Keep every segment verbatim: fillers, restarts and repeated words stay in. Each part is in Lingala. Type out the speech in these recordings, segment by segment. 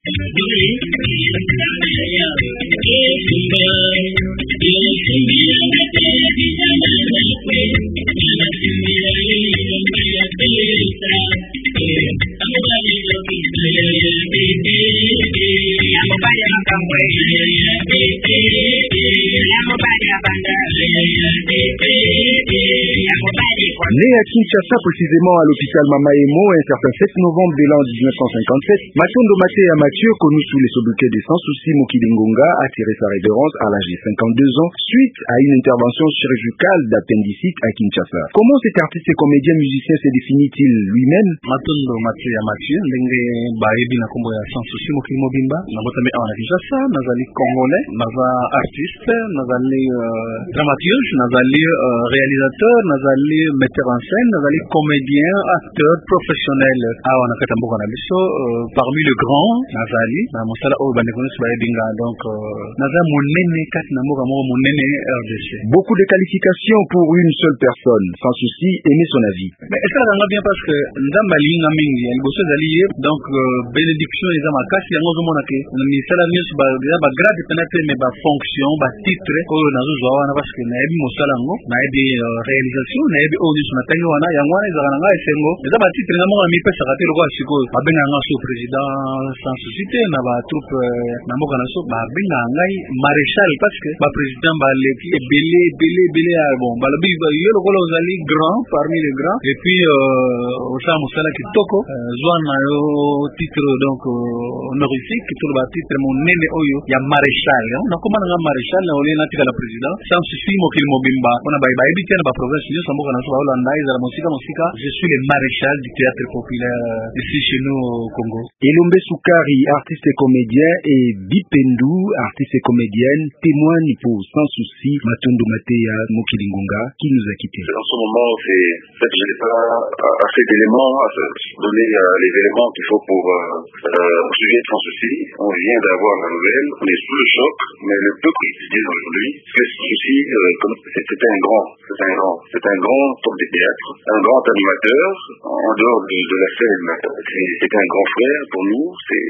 Né à Kinshasa, précisément à l'hôpital Mama Emo, un certain sept novembre de l'an dix-neuf cent cinquante-sept, Matondo Matea Mathieu, connu sous les sobriquets des Sans Soucis Mokili Ngonga, a tiré sa révérence à l'âge de cinquante-deux ans suite à une intervention chirurgicale d'appendicite à Kinshasa. Comment cet artiste et comédien musicien se définit-il lui-même? Matondo Matea Mathieu, ndenge baebi na kombo ya Sans Soucis Mokili Mobimba, nabotami awa na Kinshasa, nazali congolais, naza artiste, nazali euh, dramaturge, nazali euh, réalisateur, nazali metteur en scène, nazali comédien, acteur professionnel awa na kati ya mboka na biso, euh, parmi le grand nazali na mosala oyo bandeko nyonso bayebinga, donc euh, naza monene kati na mboka moko monene R D C. Beaucoup de qualifications pour une seule personne, Sans Souci, aimer son avis. Mais esalaka bien parce que nzambe alinga mingi ya liboso ezali ye, donc euh, bénédiction eza makasi yango ozomona ke misala nyonso eza bagrade pena te me bafonction batitre oyo nazozwa wana parce que nayebi mosala yango, nayebi euh, réalisation, nayebi oyo nyonso natangi wana yango wana ezalaka na ngai esengo eza batitre nga moko mipesaka te lokola sikoyo babengaka nga so président Sans Souci te na batroupe euh, na mboka na so babengaka ngai maréchal parce que baprésident baleki ebele ebele ebele ya bon balobi yo lokola ozali grand parmi les grands et puis euh, osala mosala kitoko euh, zwa na yo titre donc euh, honorifique to ba titre monene oyo ya maréchal nakoma nga maréchal na ole natika la président Sans Souci Mokili Mobimba ona bayi bayi bitena ba province nyonso sa mboka na so baolanda ezala mosika mosika je suis le maréchal du théâtre populaire ici chez nous au Congo. Elombe Soukari, artiste et comédien, et Bipendou, artiste et comédienne, témoigne pour Sans Souci Matondo Matea Mokili Ngonga qui nous a quittés. En ce moment, c'est peut-être que je n'ai pas assez d'éléments à donner euh, les éléments qu'il faut pour euh, euh, au sujet de Sans Souci. On vient d'avoir la nouvelle, on est sous le choc, mais le peu qui se dit aujourd'hui, que Sans Souci, euh, comme c'était un grand, c'est un grand, c'est un grand homme de théâtre, un grand animateur, en dehors de, de la scène, c'est un grand frère pour nous,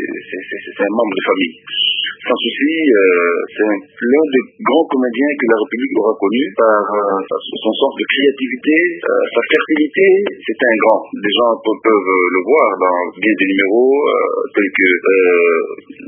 c'est un membre de famille. Sans Souci, euh, c'est l'un des grands comédiens que la République aura connu par euh, son sens de créativité, euh, sa fertilité. C'est un grand. Des gens peuvent le voir dans bien des numéros euh, tels que euh,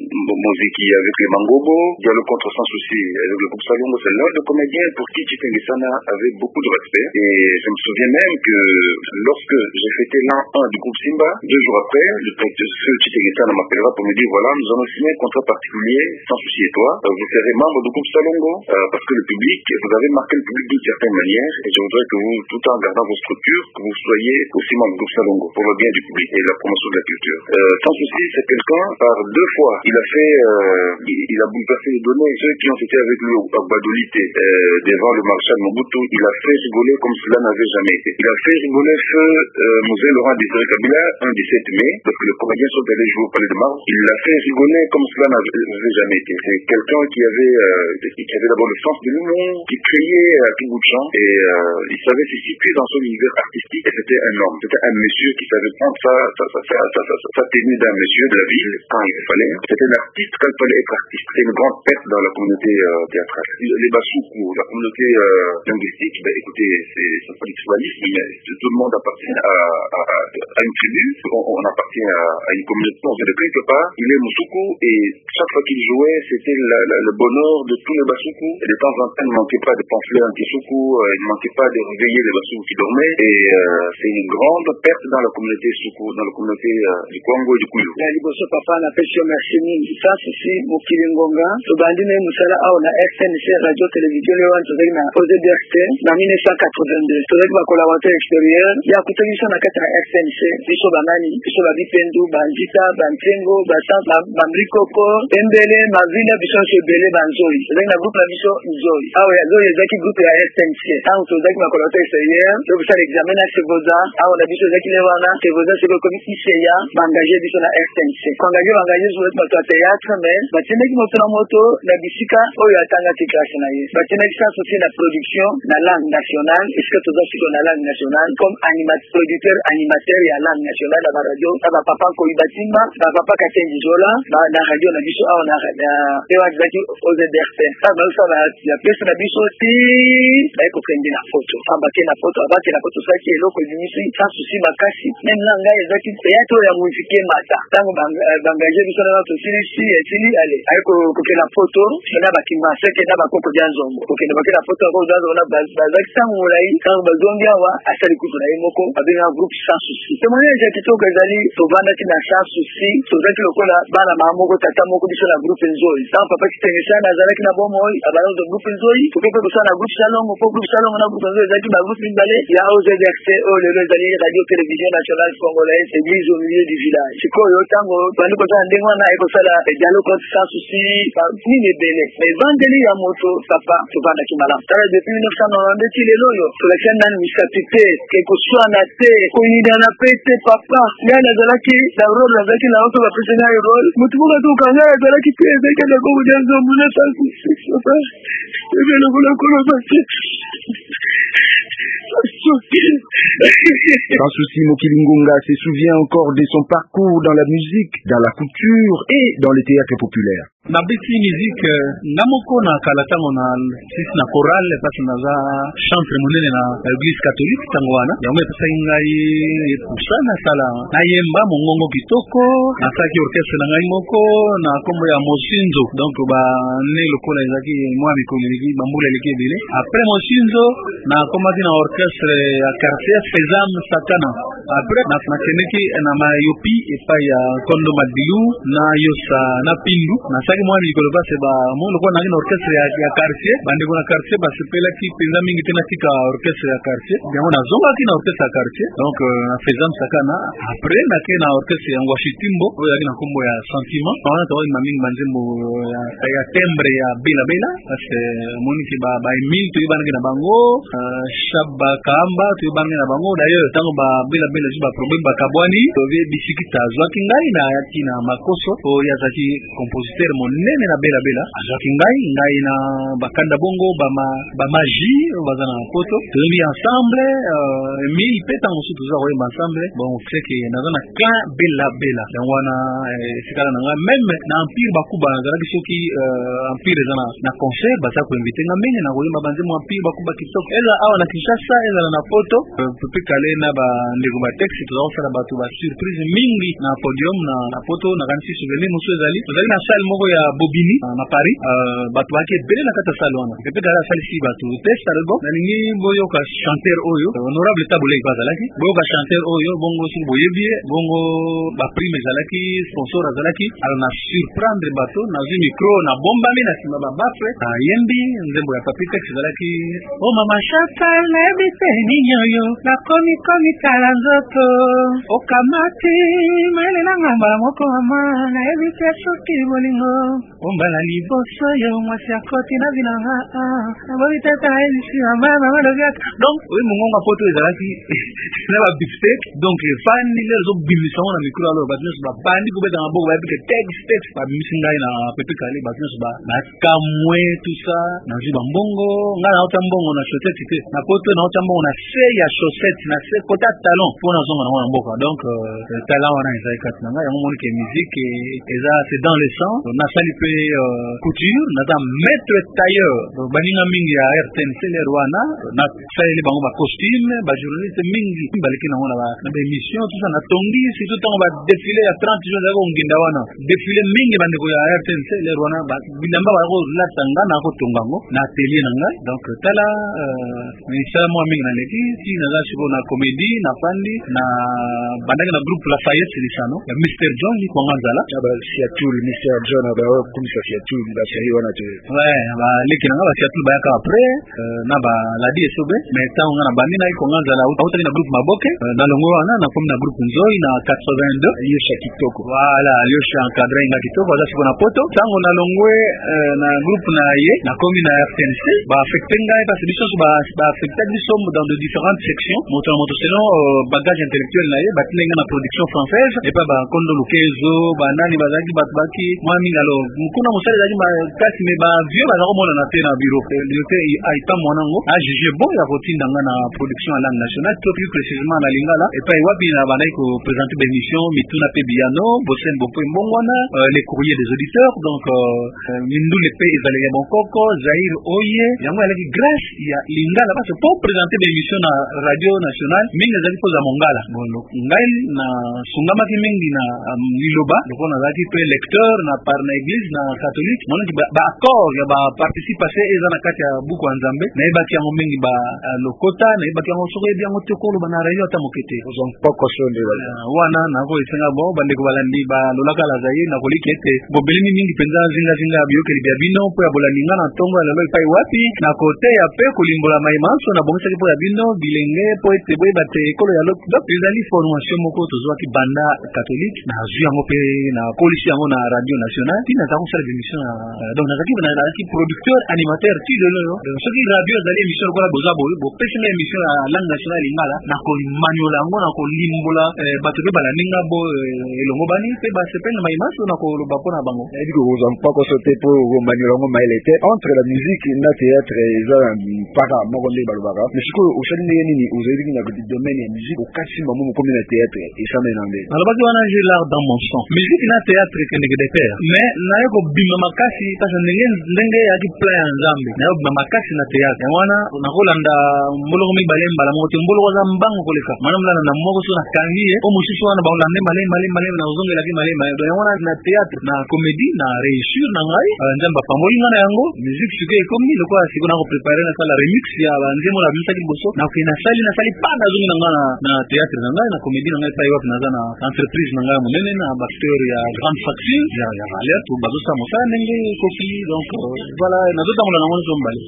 Moziki avec les Mangobo, Dialogue contre Sans Souci avec le groupe Salongo. C'est l'un des comédiens pour qui Chitengesana avait beaucoup de respect. Et je me souviens même que lorsque j'ai fêté l'an un du groupe Simba, deux jours après, le professeur Chitengesana m'appellera pour me dire voilà, nous allons signer un contrat particulier, Sans Souci et toi, vous serez membre du groupe Salongo, euh, parce que le public, vous avez marqué le public d'une certaine manière, et je voudrais que vous, tout en gardant vos structures, que vous soyez aussi membre du groupe Salongo, pour le bien du public et la promotion de la culture. Euh, Sans Souci, c'est quelqu'un, par deux fois, il a fait, euh, il, il a bouleversé les données, ceux qui ont été avec lui au Badolité, euh, devant le maréchal Mobutu, il a fait rigoler comme cela n'avait jamais été. Il a fait rigoler feu euh, Mosé Laurent Désiré Kabila, un dix-sept mai, parce que les comédiens sont allés jouer au Palais de Mars. Il l'a fait rigoler comme cela n'avait jamais été. C'est quelqu'un qui avait, euh, qui avait d'abord le sens de l'humour, qui criait à tout bout de champ, et euh, il savait se situer dans son univers artistique, et c'était un homme, c'était un monsieur qui savait prendre sa, sa, sa, sa, sa, sa, sa tenue d'un monsieur de la ville, quand il fallait. C'était un artiste quand il fallait être artiste. C'était une grande perte dans la communauté euh, théâtrale. Les Bassoukou, la communauté euh, linguistique, ben, écoutez, c'est pas du tribalisme, mais tout le monde appartient à, à, à, à une tribu, on, on appartient à, à une communauté, on vient de quelque part, il est Moussoukou, et chaque fois qu'il jouait, c'était le bonheur de tous les Bassoukou, et de temps en temps, il ne manquait pas de pamphlets anti-Soukou, euh, il ne manquait pas de réveiller les Bassoukou qui dormaient, et euh, c'est une grande perte dans la communauté Soukou, dans la communauté euh, du Congo et du Kouilou. La liboso papa na pesio merci mingi, Sans Souci Mokili Ngonga, tobandi na musala awa na R T N C radio télévision le wan tozali na O Z D R T na mille neuf cent quatre-vingt-deux, tozali ba collaborateur extérieur ya kutangisha na kati na R T N C, biso banani, biso ba Bipendou, Banjita, Bantengo, Basan, Bamrikoko, Embele ebele mavile biso so ebele banzoi ezaki na groupe na biso nzoi awa ya nzoi ezaki groupe ya S N C ntango tozalaki makolo te extérieur tokosala examen na sevoza awa na biso ezaki le wana sevoza seko ekomi iseya baengage biso na S N C koengage baengage biso bato ya théâtre mais batiendaki moto na moto na bisika oyo atangaki classe na ye batiendaki sans souci na production na langue nationale esika toza siko na langue nationale comme animateur producteur animateur ya langue nationale na baradio na bapapa koyi batimba bapapa katengi jola na radio na biso awa na ewa ezalaki O Z R T ntango bazosala ya pese na biso ti baye kokende na foto abake na foto abake na foto soki eloko ebimisi sans souci makasi meme na ngai ezalaki théâtre oyo ya modifie mata ntango baengage biso na tosilisi esili ale aye kokela foto na bakimaseke na bakoko dia nzongo kokende bakela foto bakoko dia nzongo na bazalaki ntango molai ntango bazongi awa asali kutu na ye moko babengaka groupe sans souci témoignage ya kitoko ezali tovandaki na sans souci tozalaki lokola bana mama moko tata moko biso na groupe nzoi ntango papa kitengesana azalaki na bomoi abalozo groupe nzoi tokoki kosala na groupe salongo po groupe salongo na groupe nzoi ezalaki bagroupe mibale ya O Z R T oyo lelo ezali radio télévision nationale congolaise église au milieu du village sikoyo ntango bandi kosala ndenge wana ekosala dialogue sans souci nini ebele mais evangeli ya moto papa tovandaki malamu tala depuis mille neuf cent quatre-vingt-deux ti lelo oyo tolakisa nani misapi te ekoswana te koyinana pe te papa ngai nazalaki na role nazalaki na oto bapesi ngai role motu moko atoka ngai azalaki te ezalaki na kongo dia nzombo na sans souci papa ebelokola koloba te Sans souci, Mokili Ngonga se souvient encore de son parcours dans la musique, dans la couture et dans les théâtres populaires. Nabeti musique namoko na kala tango na sisi na chorale pasi naza chantre monene na église catholique tango wana yango epesa ngai kusana sala nayemba mongongo kitoko nasaki orchestre na ngai moko na kombo ya Mosinzo donc ba ne lokola ezaki mwa mikolo leki bambula leki ebele après Mosinzo na komati na orchestre ya quartier Fezam Sakana après na nakeneki na mayopi epai ya Kondo Madilu na Yosa na Pindu na saki mwa mikolo base ba mo lokola na orchestre ya, ya quartier bande kuna quartier basepela ki penza mingi tena tika orchestre ya quartier yango na zonga ki na orchestre ya quartier donc na uh, Fezam Sakana après na ke na orchestre ya Ngwashitimbo oyo yaki na kombo ya Sentiment wana tawa mamingi banzembo ya, ya timbre ya Bela Bela parce que moni ki ba ba Emile to ibana na bango uh, Shaba Kamba to ibana na bango d'ailleurs tango ba Bela Bela ji ba problème ba kabwani to ve bisikita zwaki ngai na yaki na makoso o ya zaki compositeur monene na Bela Bela azwaki ngai ngai na bakanda bongo ba ma ba magie bazana poto tomi ensemble euh, Emile peta musu tuza ko ensemble bon c'est que nazana ka Bela Bela dan wana eh, sikala nga même na empire bakuba nazalaki soki euh, empire zana na concert basa ko inviter nga menge na koyemba banze mo empire bakuba kitoko eza awa na Kinshasa eza na poto euh, pepe kale na ba ndeko ba texte to za la batu ba surprise mingi na podium na na poto na kanisi souvenir musu ezali ezali na salle moko ya Bobini na Paris euh, batu baki bele na kata salle wana pepe kale salle si batu test algo na ningi boyo ka chanteur oyo honorable tabule bazalaki boyo ka chanteur oyo bongo si boyebie bongo ba prime ezalaki sponsor azalaki ala na surprendre bato na zi micro na bomba mi na sima ba bafre na yembi nzembo ya papi tex ezalaki o oh, mama chata na ebite ni nyoyo na komi komi kala nzoto okamati maele na ngamba moko mama na ebite soki bolingo ombala liboso yo mwasi akoti na binanga na bobite ta elisi mama mama logiak donc oui mongonga poto ezalaki na ba beefsteak donc fani le zo bimisa na micro alo ba nyos ba bandi ko beta ngabo ba bite tex tex ba misinga na pepe kale ba nyos ba na kamwe tout ça na zi ba mbongo nga na otambongo na chaussette te na poto na otambongo na se ya chaussette na se kota talon pona zonga na mboka donc euh, talent wana ezai katna nga ya moni ke musique eza c'est dans le sang na sali pe euh, couture na ta maître tailleur baninga mingi ya R T N C le Rwanda na sali bango ba costume ba journaliste mingi baliki na wana ba na ba émission tout ça na tongi surtout tango ba défilé ya trente jours za ko nginda wana défilé mingi bandeko ya R T N C le Rwanda ba bilamba ba ko la tanga na ko tongango na atelier na ngai donc tala euh, ni salamu mingi na leki si na za siko na comédie na pandi na bandaka na groupe Lafayette lisano ya Mister John ni kwa nganzala aba siatul Mister John aba d'ailleurs comme ça c'est tout la série wana te ouais ba leki na ba c'est tout ba ka après na ba la di sobe mais ça on a bandi na iko nganza la auto na groupe maboke na longo wana na comme na groupe nzoi na quatre-vingt-deux hiyo cha TikTok voilà hiyo cha encadré na TikTok za siku na poto tango na longwe na groupe na ye na komi na R T N C ba affecté ngai parce que biso ba ba affecté biso dans de différentes sections moto moto selon bagage intellectuel na ye ba tinga na production française et pas ba kondo lukezo ba nani ba zaki ba baki mwami ngalo mukuna musale zaki ba kasi me ba vieux ba zako mona na te na bureau le aita mwanango a jugé bon ya kotinda na production à langue nationale tout plus précisément na lingala et pas wapi na ba ko présenter des émissions mituna pe biano bosen bopo mbongwana les courriers des auditeurs donc mindu le pe ezalé bon koko Zaire oye yango ala grâce ya lingala parce que pour présenter des émissions na radio nationale mingi ezali poza mongala bon ngai na sungama ki mingi na liloba donc on a dit pe lecteur na par na église na catholique mon ba accord ya ba participation ezana kati ya buku nzambe na ebaki yango mingi ba lokota na ebaki yango soko ebi yango tekolo ba na radio ta mokete donc poko sonde wana na ko isenga bo bande ko balandi ba lolaka la zaye na kolikete bo belimi mingi penza zinga zinga biyoke libya bino po ya bolandinga na tongo ya lelo ipai wapi na kote ya pe kolimbola maimanso na bongisa po ya bino bilenge po ete boye bate ekolo ya loko donc ezali formation moko tozwaki banda catholique na zwi yango pe na polisi yango na radio nationale tina za kosala émission donc nazaki na nazaki producteur animateur ti lelo donc soki radio ezali émission lokola boza boye bo pesi na émission ya langue nationale ingala na komaniola yango na kolimbola bato pe balaninga bo elongo bani pe basepenge maimanso na koloba mpo na bango ebi kokozwa mpako so te po komaniola yango maele te entre la musique na théâtre eza mpaka moko nde balobaka mais sikoyo osali ndenge nini ozali na domaine ya musique okasi mamo mokomi na théâtre esamai na nde nalobaki wana j'ai l'art dans mon sang musique na théâtre ekendeke de pair mais naye kobima makasi parce ndenge ndenge yaki plan ya nzambe naye kobima makasi na théâtre yango wana nakolanda mboloko mibale mbala moko te mboloko aza mbango koleka mana molanda na moko so nakangi ye o mosusu wana baolande malemi malemi malemi na ozongelaki malemi malemi yango wana na théâtre na comédie na réussir na ngai nzambe apamboli nga na yango musique sikoyo ekomi lokola siko na koprépare nasala remix ya banzemo na bimisaki liboso nakoki nasali nasali pa nazongi na ngai na théâtre na ngai na comédie na ngai epai wapi naza na entreprise na ngai ya monene na bacteur ya grande facture ya ya valeur to bazosala mosala ndenge ekoki donc voilà nazotambola nango nyonso mbale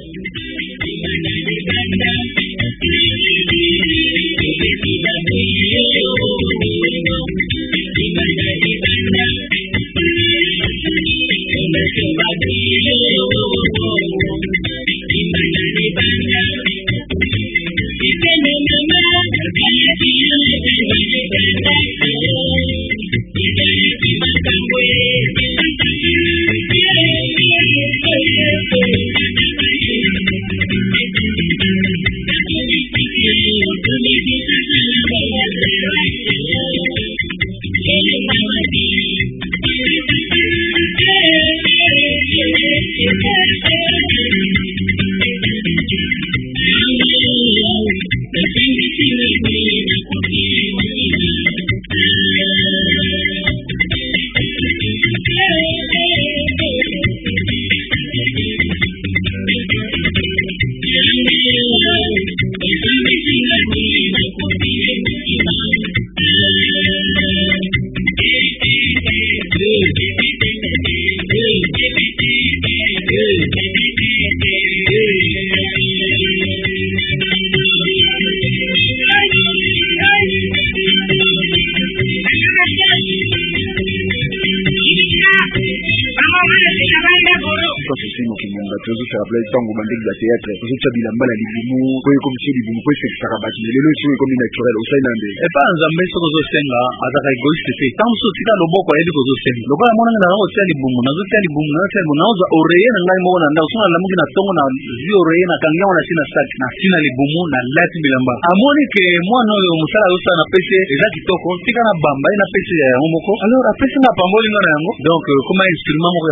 ntango bandeki ya théâtre ozotia bilamba na libumu po ekomisi libumu po esekisaka bato lelo esi ekomi naturel osali na nde epa nzambe soki ozosenga azaka egoiste te ntango mosusu otika loboko ayebi kozosenga lokola monanga nazaka kotia libumu nazotia libumu nazotia libumu nazozwa oreye na ngai moko na ndako so nalamuki na ntongo na zwi oreye nakangi yango nasi na saki natina libumu nalati bilamba amoni ke mwana oyo mosala azosala na pese eza kitoko tika na bamba ye na pese ya yango moko alors apesi nga pambolinga na yango donc koma instrument moko ya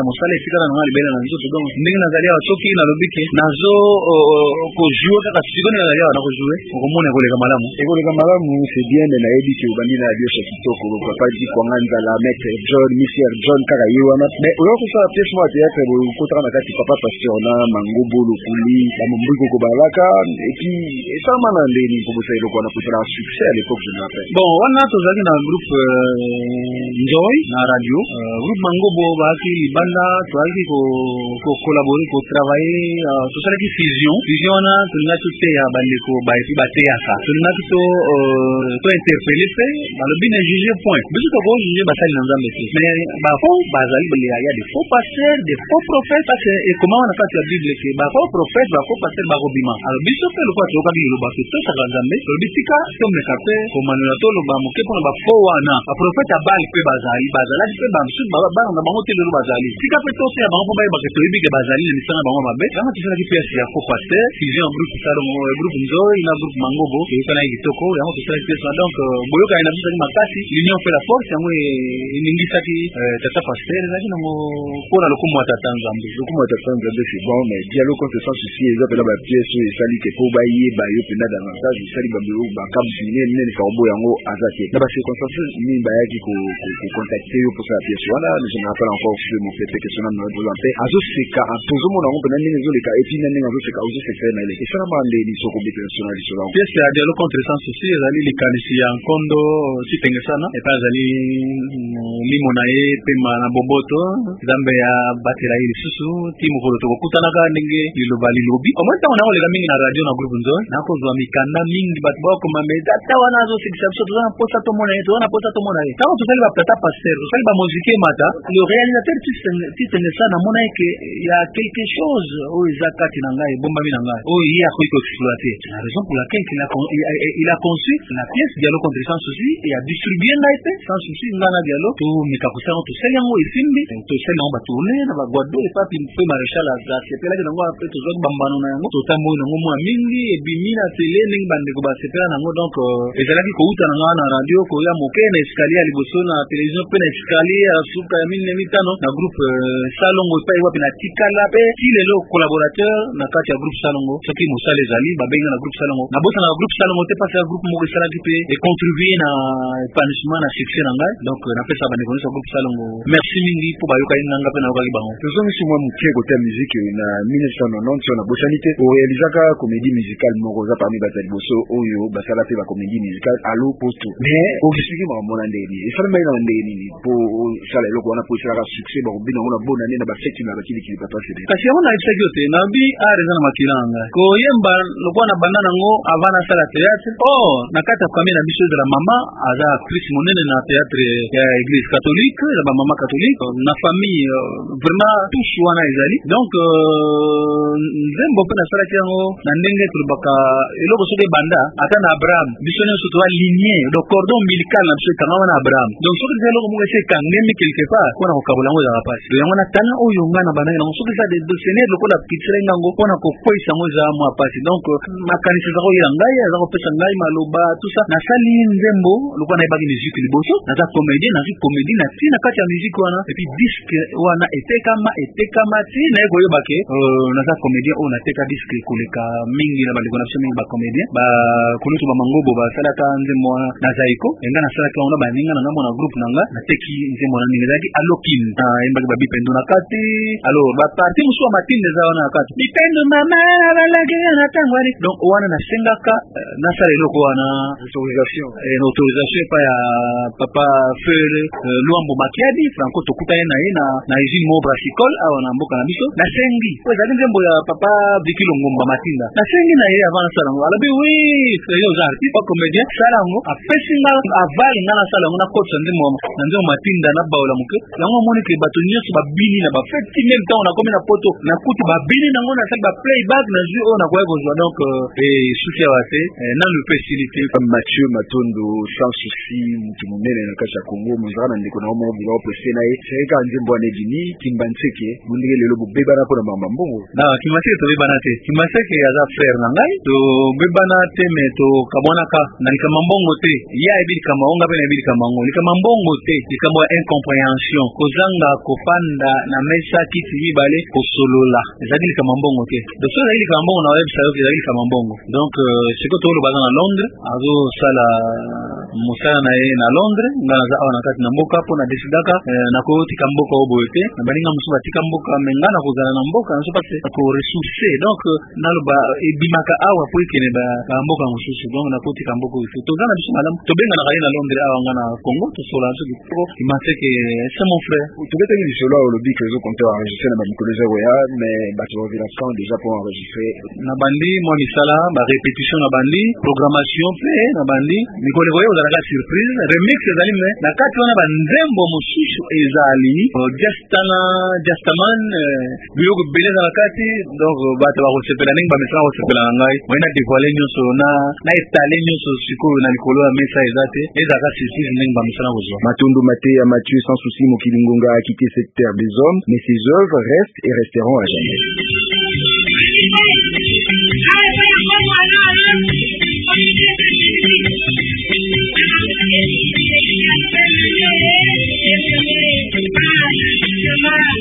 mosala etikala na nga libela na nzoto donc ndenge nazali awa soki nalobi ke nazo kojue kaka sikoni nazali awa nakojue okomona ekoleka malamu ekoleka malamu c'est bien mais nayebi ke obandi na biosha kitoko papa di kwanga nzala maître John Mister John kaka ye wana mais oyo kosala pièce moko ya théâtre okotaka na kati papa pasteur na mangobo lokuli bamombi koko balaka epi esalama na ndeni mpobosa eloko wana kosala succès à l'époque je me rappelle bon wana tozalaki na groupe Njoy na radio groupe mangobo baaki libanda toalaki kokolabore kotravailler tosalaki fusion fusion wana tolingaki toteya bandeko baepi bateyaka tolingaki to interpele pe balobi na juge point biso tokojuge basali na nzambe te mais bafaux bazali ya des faux pasteurs des faux prophètes parce que ekomama na kati ya bible ke bafaux prophètes bafaux pasteurs bakobima alors biso pe lokwa tokokaki liloba ke tosaka nzambe tolobi tika tomeka pe komanela toloba moke mpona bafaux wana baprofete abali pe bazali bazalaki pe bamisusu bana na bango te lelo bazali tika pe toteya bango mpo bayebaka toyebi ke bazali na misanga bango mabe yango tosalaki piese ya faux pasteur fusion groupe salongo groupe Nzoy na groupe Mangobo toyokanaki kitoko yango tosalaki piese donc boyokani na biso ezali makasi l'union fait la force yango eningisaki tata pasteur ezalaki nango mpona lokumu ya tata nzambe lokumu ya tata nzambe c'est bon mais dialogue contre sans souci eza pena bapiese oyo esali ke mpo bayeba yo pena davantage esali babelo bakabusi nene nene kaobo yango aza te na bacirconstance nini bayaki kocontacte yo mposa ya piese wana je me rappelle encore sur mon fait question na noa mpe azoseka tozomona yango pena ndenge ezoleka epi na ndenge azoseka ozoseka na eleka esalama ndeni soko bepesona lisolo yango piese ya dialogue contre sans souci ezali likanisi ya nkondo tipengesana epa ezali limo na ye pema na boboto nzambe ya batela ye lisusu ti mokolo tokokutanaka ndenge liloba lilobi omoi ntango nakoleka mingi na radio na groupe Nzoy nakozwa mikanda mingi bato bakoma me tata wana azosekisa biso toza na posa tomona ye toza na posa tomona ye ntango tosali baptata paster tosali bamosike mata le réalisateur titengesa namona ye ke ya quelque chose oyo eza kati na ngai ebombami na ngai oyo ye akoki koexploite la raison pour laquelle il a conçu la pièce dialogue contre sans souci et a distribué ngai pe sans souci nga na dialogue tomeka kosala tosali yango esimbi tosali yango batourne na bagwado epapi mpe maréchal asepelaki nango ape tozwaki bambano na yango totamboyi nango mwa mingi ebimi na tele ndenge bandeko basepela nango donc ezalaki kouta na nga na radio koya moke na escalier ya liboso na télévision mpe na escalier ya suka ya mine mitano na groupe Salongo epai wapi na tikala pe ti lelo collaborateur na kati ya groupe Salongo soki mosala ezali babenga na groupe Salongo nabosana na groupe Salongo te pasi ya groupe moko esalaki pe econtribue na épanouissement na succès na ngai donc napesa bandeko nyonso ya groupe Salongo merci mingi mpo bayokaki nanga mpe nayokaki bango tozongisi mwa moke kote ya musique na mille neuf cent quatre-vingt-dix so na bosani te orealizaka comédie musicale moko oza parmi bato ya liboso oyo basala pe bacomédie musicale alo poto mais okisiki makambo na ndenge nini esalemaki na ndenge nini mpo osala eloko wana po esalaka succès bakobina yango na bona nde na bafeti na bakilikili papa sede kasi yango nayebisaki yo te nabi art eza na makila na ngai koyemba lokola na banda nango avant nasala théâtre oh na kati ya famille na biso ezala mama aza actrice monene na théâtre ya église catholique eza bamama catholique na famille vraiment touche wana ezali donc nzembo mpe nasalaki yango na ndenge tolobaka eloko soki ebanda ata na Abraham biso nyonso toza lignée le cordon ombilical na biso ekanga wana Abraham donc soki eza eloko moko esi ekangemi quelque part mpona kokabola yango ezaka pasi yango natanga oyo ngai na bandaki nango soki eza desene lokola kitisela ngango mpona kokweyisa yango eza mwa pasi donc makanisi eza koyela ngai aza kopesa ngai maloba tout ça nasali nzembo lokola nayebaki musique liboso naza comédien nazwi comédie na ti na kati ya musique wana epuis disque wana etekama etekama ti naye koyeba ke naza comédien oyo nateka disque koleka mingi na bandeko na biso mingi bacomédien bakulutu bamangobo basalaka nzembo wana na zaiko enga nasalaki yango na baninga na ngambo na groupe na nga nateki nzembo wana ndenge ezalaki alokin ayembaki babipendo na kati alors baparti mosusu ya matinde eza wana na kati bipendo mama nabalaki na ntango wani donc wana nasengaka nasala eloko wana autorisation autorisation epa ya papa fere Luambo Makiadi franco tokutani na ye na usine mo brassicole awa na mboka na biso nasengi po ezali nzembo ya papa Bikilo Ngomba Matinda nasengi na ye avant nasala yango alobi wi yo oza artiste pa comédien sala yango apesi nga avali nga nasala yango nakotisa nzembo na nzembo Matinda na baola moke yango omoni ke bato nyonso babini na bafeti meme ntango nakomi na poto nakuti babini nango nasali baplayback na jus oyo nakoya kozwa donc suki awa te nanu pe esili te Mathieu Matondo sans souci mutu monene na kati ya Congo mozala na ndeko na yo moko boza opese na ye sereka nzembo wana edini Kimbanseke bondenge lelo bobebana mpona mamba mbongo na Kimbanseke tobebana te Kimbanseke aza frère na ngai tobebana te me tokabwanaka na likama mbongo te ye ayebi likama onga mpe nayebi likama ngo likama mbongo te likambo ya incompréhension kozanga kofa kovanda na mesa kiti mibale kosolola ezali kama mbongo te donc so ezali kama mbongo na websa yo ezali kama mbongo donc siko tolo baza na Londres azo sala musala na ye na Londres ngana za awana kati na mboka po na desidaka na ko tika mboka oboete na baninga musuba tika mboka mengana kozala na mboka na so passe ko ressourcer donc naloba ebimaka awa po ikene ba mboka mususu donc na ko tika mboka ifu to zana biso malamu to benga na na Londres awa ngana Congo to sola so ko imateke c'est mon frère to beta ni solo au lobby que zo compteur enregistrer na ba mikoloza roya mais ba to vila quand déjà pour enregistrer na bandi mo misala ba répétition na bandi programmation pe na bandi mikole roya ozala surprise remix ezali me na kati wana ba nzembo mususu ezali justana justaman biloko beleza na kati donc bato ba kosepela ningi ba misala kosepela ngai wena dévoiler nyonso na na étaler nyonso sikoyo na likolo ya mesa ezate ezaka surprise ningi ba misala kozwa. Matondo Maté à Mathieu sans souci Mokili Ngonga a quitté cette terre des hommes mais ses œuvres restent et resteront à jamais. Thank you.